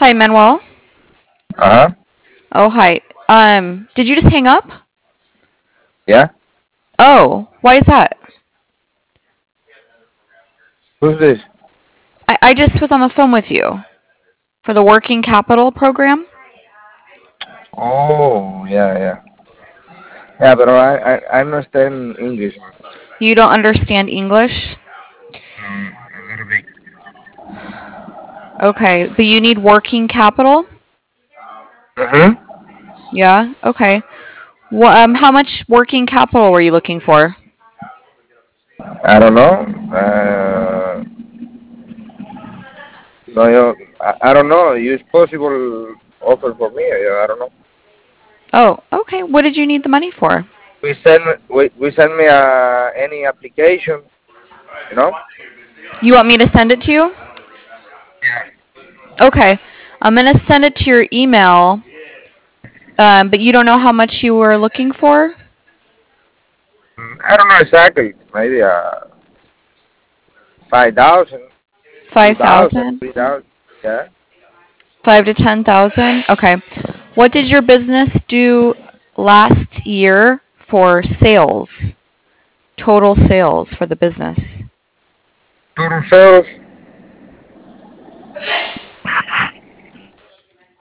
Hi, Manuel. Uh-huh. Oh, hi. Did you just hang up? Yeah. Oh, why is that? Who's this? I just was on the phone with you for the working capital program. Oh, yeah, yeah. Yeah, but I understand English. You don't understand English? A little bit. Okay, but you need working capital? Mm-hmm. Yeah, okay. Well, how much working capital were you looking for? I don't know. No, I don't know. It's possible offer for me. I don't know. Oh, okay. What did you need the money for? We send me any application. You know. You want me to send it to you? Yeah. Okay. I'm going to send it to your email, but you don't know how much you were looking for? I don't know exactly. Maybe 5,000, 2,000, 5,000? 3,000. Yeah. 5 to 10,000? Okay. What did your business do last year for sales? Total sales for the business. Total sales.